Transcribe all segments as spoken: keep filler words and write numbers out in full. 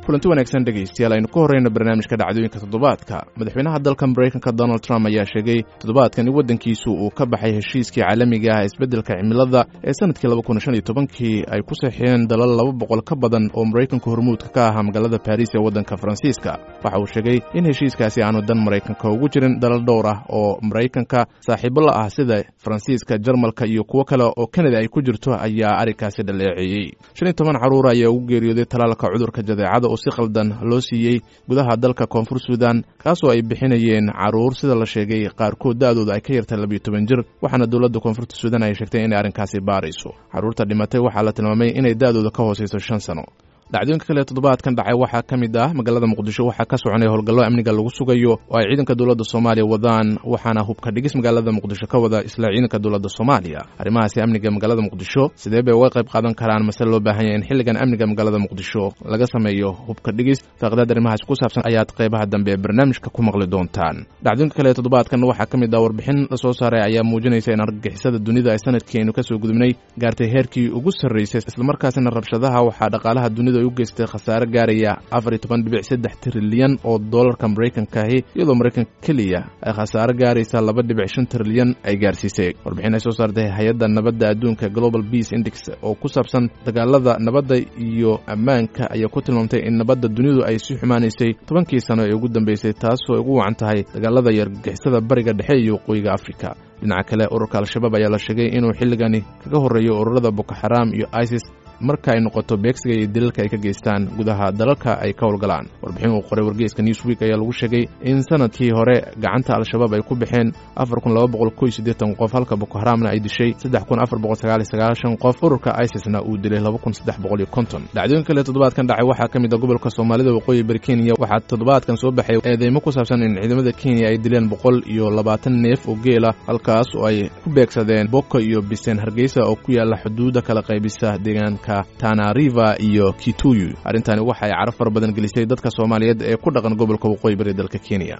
kulanti wanaagsan dhegaystayaal aynu ku horreyno barnaamijka dhacdooyinka toddobaadka madaxweynaha dalka maraykanka donald trump ayaa sheegay toddobaadkan in waddankiisu uu ka baxay heshiiskii caalamiga ah isbeddelka cimilada ee sanadkii laba kun shan iyo tobankii ay ku saxeen dalal laba boqol ka badan oo maraykanka hormuudka ka ahaa magaalada baris ee waddanka faransiiska waxa uu sheegay in heshiiskaasi aanu dan maraykanka ugu jirin dalal dhowr ah oo maraykanka saaxiibo la ah sida faransiiska jarmalka iyo kuwo kale oo kanada ay ku jirto ayaa arrinkaasi dhaleeceeyey shan iyo toban carruur ayaa ugu geeriyooday talaalka cudurka jadeecada oo si qaldan loo siiyey gudaha dalka koonfur suudan kaasoo ay bixinayeen carruur sida la sheegay qaarkood da'dooda ay ka yartay labiyo toban jir waxaana dowladda koonfurta suudan ay sheegtay inay arrinkaasi baarayso carruurta dhimatay waxaa la tilmaamay inay da'dooda ka hoosayso shan sano dhacdooyinka kale toddobaadkan dhacay waxaa ka mid ah magaalada muqdisho waxaa ka soconaya howlgallo amniga lagu sugayo oo ay ciidanka dowladda soomaaliya wadaan waxaana hubka dhigis magaalada muqdisho ka wada isla ciidanka dowladda soomaaliya arrimahaasi amniga magaalada muqdisho sidee bay uga qayb qaadan karaan mase loo baahan yahay in xilligan amniga magaalada muqdisho laga sameeyo hubka dhigis faaqidaad arrimahaasi ku saabsan ayaad qaybaha dambe ee barnaamijka ku maqli doontaan dhacdooyinka kale toddobaadkan waxaa ka mid ah warbixin la soo saaray ayaa muujinaysa in argagixisada dunida ay sanadkeenu kasoo gudubnay gaartay heerkii ugu sarraysay islamarkaasina rabshadaha waxaa dhaqaalaha dunida ay u geystay khasaare gaaraya afar iyo toban dhibic saddex trilyan oo doolarka maraykanka ahi iyadoo maraykanka keliya ay khasaare gaaraysa laba dhibic shan trilyan ay gaarsiisay warbixin ay soo saartay hay-adda nabadda adduunka global peace index oo ku saabsan dagaalada nabadda iyo ammaanka ayaa ku tilmaamtay in nabadda dunidu ay sii xumaanaysay tobankii sano ee ugu dambeysay taasoo ay ugu wacan tahay dagaalada iyo argagixisada bariga dhexe iyo waqooyiga afrika dhinaca kale ururka al-shabaab ayaa la sheegay inuu xilligani kaga horreeyo ururada boko xaraam iyo isis marka ay noqoto beegsiga iyo dilalka ay ka geystaan gudaha dalalka ay ka howlgalaan warbixin uu qoray wargeyska newsweek ayaa lagu sheegay in sanadkii hore gacanta al-shabaab ay ku baxeen afar kun laba boqol kow iyo siddeetan qof halka boko xaraamna ay dishay saddex kun afar boqol sagaal iyo sagaashan qof ururka isisna uu dilay laba kun saddex boqol iyo konton dhacdooyin kale toddobaadkan dhacay waxaa ka mid ah gobolka soomaalida waqooyi bari kenya waxaa toddobaadkan soo baxay eedeymo ku saabsan in ciidamada kenya ay dileen boqol iyo labaatan neef oo geela halkaas oo ay ku beegsadeen boko iyo biseen hargeysa oo ku yaala xuduudda kala qaybisa deegaanka Tana River iyo Kituyu arrintani waxay caraf far badan gelisay dadka Soomaaliyeed ee ku dhaqan gobolka waqooyi bari dalka Kenya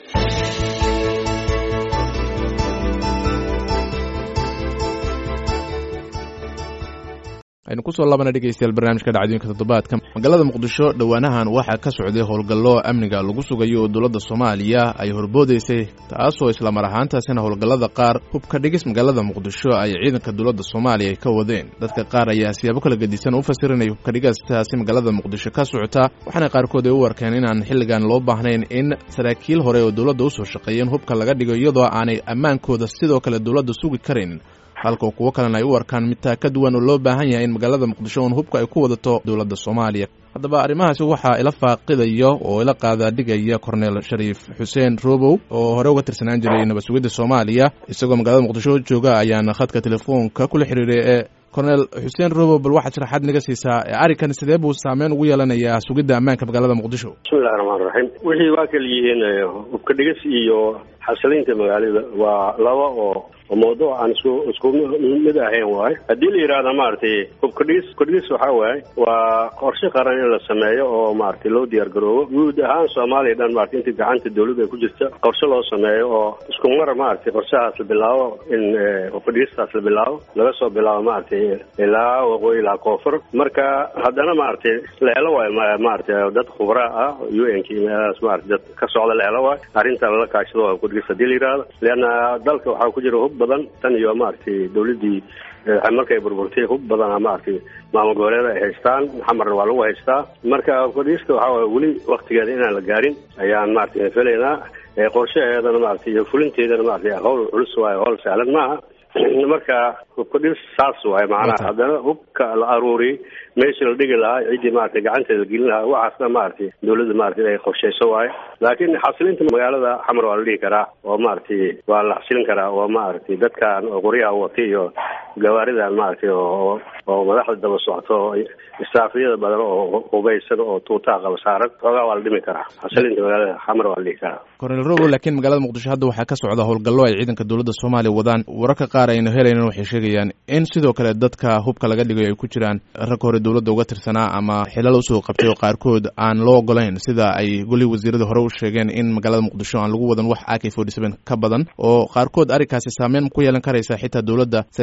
aynu ku soo laabana dhegaystayaal barnaamijka dhacdooyinka toddobaadka magaalada muqdisho dhowaanahan waxaa ka socday howlgallo amniga lagu sugayo oo dowladda soomaaliya ay horboodaysay taasoo isla mar ahaantaasina howlgallada qaar hubka dhigis magaalada muqdisho ay ciidanka dowladda soomaaliya ay ka wadeen dadka qaar ayaa siyaabo kala gedisan u fasirinaya hubka dhigastaasi magaalada muqdisho ka socota waxaana qaarkood ay u arkeen inaan xilligan loo baahnayn in saraakiil hore oo dowladda u soo shaqeeyeen hubka laga dhigo iyadoo aanay ammaankooda sidoo kale dowladda sugi karin halka kuwo kalena ay u arkaan midtaa ka duwan oo loo baahan yahay in magaalada muqdisho uun hubka ay ku wadato dowladda soomaaliya haddaba arrimahaasi waxaa ila faaqidaya oo ila qaadaadhigaya korneel shariif xuseen robow oo hore uga tirsanaan jiray nabad sugidda soomaaliya isagoo magaalada muqdisho jooga ayaana khadka telefoonka kula xiriiray ee korneel xuseen robow bal waxaad sharaxaad naga siisaa arrinkan sidee buu saameyn ugu yeelanayaa sugidda ammaanka magaalada muqdisho bismillahi raxmaan raxiim wixii waa kala yihiin hubka dhigis iyo xasilinta magaalada waa laba oo mawduuc aan isku isku mid ahayn waaye haddii la yidhaahda maaragtay hubka dhigis hubka dhigis waxaa waaye waa qorshe qaran in la sameeyo oo maaragtay loo diyaar garoobo guud ahaan soomaaliya dhan maaragtay inta gacanta dawladda ay ku jirta qorshe loo sameeyo oo isku mar maaragtay qorshahaas la bilaabo in hubka dhigistaas la bilaabo laga soo bilaabo maaragtay ilaa waqooyi ilaa koonfur marka haddana maaragtay la helo waayo maaragtay dad khubraa ah u n k meelahaas maaragtay dad ka socda la helo waayo arrinta lala kaashado waa hubka dhigis haddii la yidhaahdo leanna dalka waxaa ku jira hub badan tan iyo maaragtay dawladdii markay burburtay hub badana maaragtay maamul goboleeda ay haystaan xamarna waa lagu haystaa marka hubkadhigista waxaa waay weli waktigeeda inaan la gaarin ayaan maaragtay felaynaa qorshaheedana maaragtay iyo fulinteedana maaragtay hawl culus waayo hawl sahlan maaha marka hubka dhigis saas waaye macnaha haddana hubka la aruuriyey meesha la dhigi lahaa ciddii maaragtay gacanteeda gelin lahaa waxaasna maaragtay dawladda maaragtay ay qorshayso waaye laakiin xasilinta magaalada xamar waa la dhihi karaa oo maaragtay waa la xasilin karaa oo maaragtay dadkan oo qoryaha watay iyo gawaaridan maaragtay oo oo madaxda daba socoto istaafiyada badan oo hubaysan oo tuutaha qaba saaran xoogaa waa la dhimi karaa xasilinta magaalada xamar waa la dhihi karaa korneel robow laakiin magaalada muqdisho hadda waxaa ka socda howlgallo ay ciidanka dowladda soomaaliya wadaan wararka qaar aynu helaynan waxay sheegayaan in sidoo kale dadka hubka laga dhigayo ay ku jiraan rag hore dowladda uga tirsanaa ama xilal usoo qabtay oo qaarkood aan loo ogolayn sida ay golihii wasiirada hore u sheegeen in magaalada muqdisho aan lagu wadan wax a k forty seven ka badan oo qaarkood arrinkaasi saameyn ku yeelan karaysa xitaa dowladda saraakiisha ka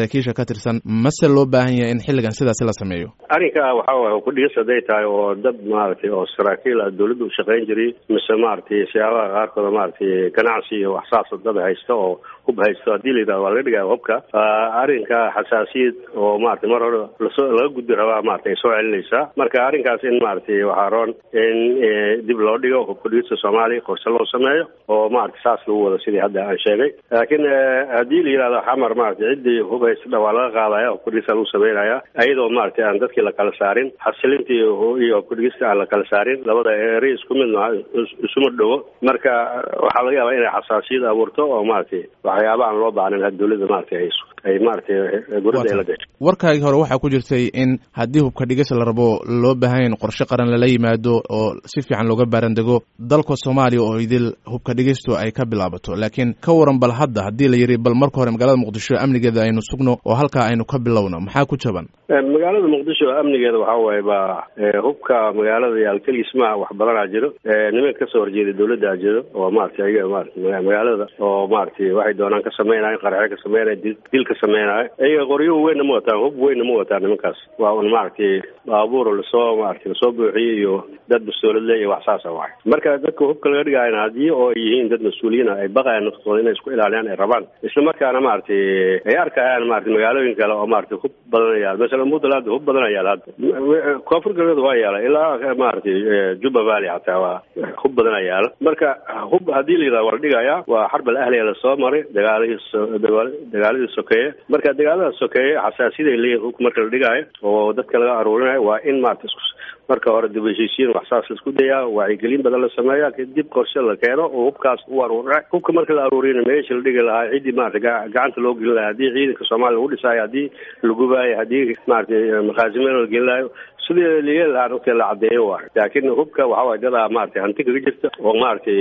ka tirsan mase loo baahan yahay in xilligan sidaasi la sameeyo arrinka waxa waaye ku dhigis haday tahay oo dad maaragtay oo saraakiil ah dawladdu u shaqayn jiray mise maaragtay siyaabaha qaarkood maaragtay ganacsi iyo waxsaas dad haysta oo hub haysto haddii la yidhahdo waa laga dhigaya hubka arrinka xasaasiyad oo maaragtay mar hore lasoo laga gudbi rabaa maaragtay soo celinaysaa marka arrinkaas in maaragtay waxaa roon in dib loo dhigo hubka dhigista soomaaliya qorshe loo sameeyo oo maaragtay saas lagu wado sidii hadda aan sheegay laakiin haddii la yidhahdo xamar maaragtay ciddii hub haysta waa laga qaadaya hubka dhigista lagu sameynaya iyadoo maaragtay aan dadkii la kala saarin xasilintii iyo hubka dhigista aan la kala saarin labada eri isku mid maaha isuma dhowo marka waxaa laga yaabaa inay xasaasiyad abuurto oo maaragtay waxyaaba aan loo baahnayn had dawladda maaragtay hayso ay maaragtay gurada ay la gasho warkaagii hore waxaa ku jirtay in haddii hubka dhigis la rabo loo baahan yahay qorshe qaran lala yimaado oo si fiican looga baarandego dalka Soomaaliya oo idil hubka dhigistu ay ka bilaabato laakiin ka waran bal hadda haddii la yiri bal marka hore magaalada Muqdisho amnigeeda aynu sugno oo halka aynu ka bilowno maxaa ku jaban magaalada Muqdisho amnigeeda waxa waaye ba hubka magaalada yaal kalisma wax badan jiro niman ka soo horjeeday dawladda jiro oo maaragtay ayaga maaragtay magaalada oo maaragtay waxay doonaan ka sameeyaan qarxay ka sameeyaan dil ka sameeyaan ayaga qoryo weyn ma wataan hub weyn ma wataan nimankaas waa un maaragtay baabuur la soo maaragtay soo buuxiyay iyo dad mas'uuliyad leh wax saas ah marka dadka hubka laga dhigayna hadii oo yihiin dad mas'uuliyiin ay baqayaan naftooda inay isku ilaaliyaan ay rabaan isla markaana maaragtay ay arkayaan maaragtay magaalooyin kale oo maaragtay hub badanaya mesela Puntland hub badanaya hadda koonfur galbeed waa yaala ilaa maaragtay Juba Valley hataa waa hub badanaya marka hub hadii la yiraahdo wala dhigaya waa xarb ahliya la soo maray dagaaladii dagaaladii sokeeye marka dagaalada sokeeye xasaasiyad ay leeyihiin hubka marka la dhigayo oo dadka laga aruurinayo waa in maaragtay marka hore dib u heshiisiin wax saas la isku dayaa wacyigelin badan la sameeyaa kadib qorshe la keeno oo hubkaas u aruuray hubka marka la aruurinayo meesha la dhigi lahaa ciidii maaragtay gacanta loo gelin lahaa haddii ciidanka Soomaaliya lagu dhisaayo haddii la gubaayo haddii maaragtay maqaasimeed la gelin lahayo sidii leeyahay lahaa la cadeeyo waa laakiin hubka waxa waaye dad maaragtay hanti kaga jirta oo maaragtay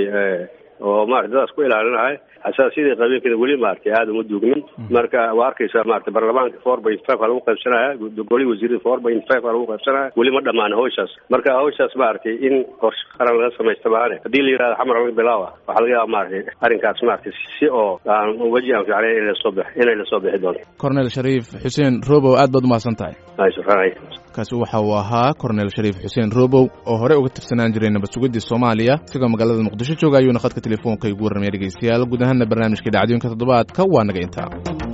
oo maaragtay dad isku ilaalinahay xasaasiyada qabiilkada weli maaragtay aad uma duugmin marka waa arkaysaa maaragtay baarlamaanka four point five lagu qaybsanaya goli wasiirada four point five lagu qaybsanaya weli ma dhamaan hawshaas marka hawshaas maaragtay in qorshe qaran laga samaysto baane haddii la yiraahdo xamar laga bilaawa waxaa laga yaabaa maaragtay arrinkaas maaragtay si oo aan waji aan fiicnayn inay soo bixi inay la soo bixi doonto Cornel Shariif Xuseen Robow aad baad umahadsan tahay kaasi waxa uu ahaa Cornel Shariif Xuseen Robow oo hore uga tirsanaan jiray nabad sugidda Soomaaliya isagoo magaalada Muqdisho jooga ayuu khadka telefoonka igu warramay dhageystayaal guud ahaan barnaamijka dhacdooyinka toddobaadka waa naga intaa